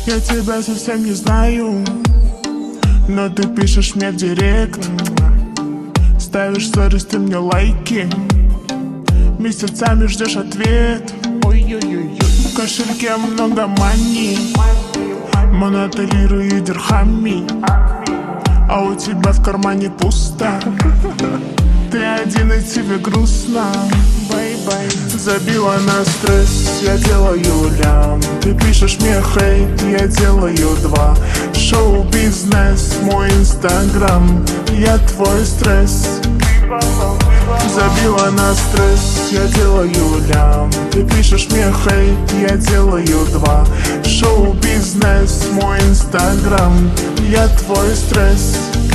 Я тебя совсем не знаю, но ты пишешь мне в директ, ставишь сторис ты мне лайки, месяцами ждешь ответ. Ой-ой-ой, в кошельке много мани, монотолирую дирхами, а у тебя в кармане пусто. Ты один и тебе грустно. Бай-бай. Забила на стресс, я делаю лям. Ты пишешь мне хейт, я делаю два. Шоу-бизнес, мой инстаграм, я твой стресс. Забила на стресс, я делаю лям. Ты пишешь мне хейт, я делаю два. Шоу-бизнес, мой инстаграм, я твой стресс.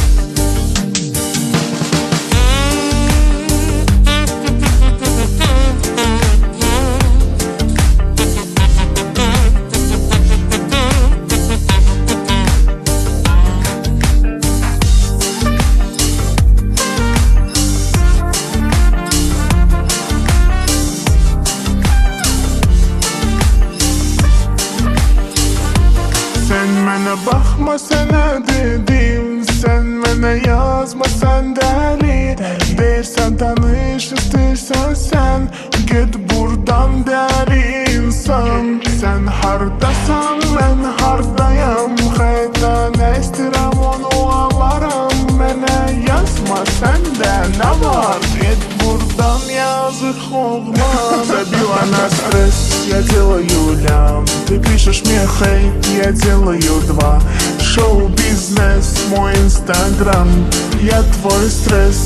Sen bana bakmasana dedim, sen bana yazmasan deli. Dersen tanış istersen sen, git buradan deli insan. Sen hardasan ben hardayım, hayda ne isterim onu alarım. Bana yazma sende ne var, git buradan yazık oğlan. Забила на стресс, я делаю лям. Ты пишешь мне хейт, я делаю два. Шоу-бизнес, мой инстаграм, я твой стресс.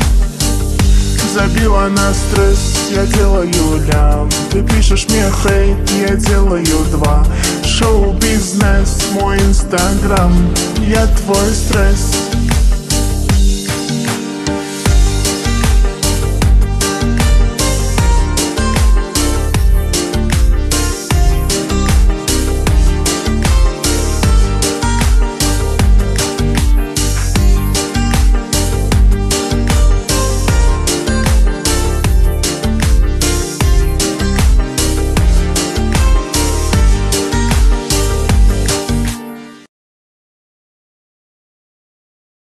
Забила на стресс, я делаю лям. Ты пишешь мне хейт, я делаю два. Шоу-бизнес, мой инстаграм, я твой стресс.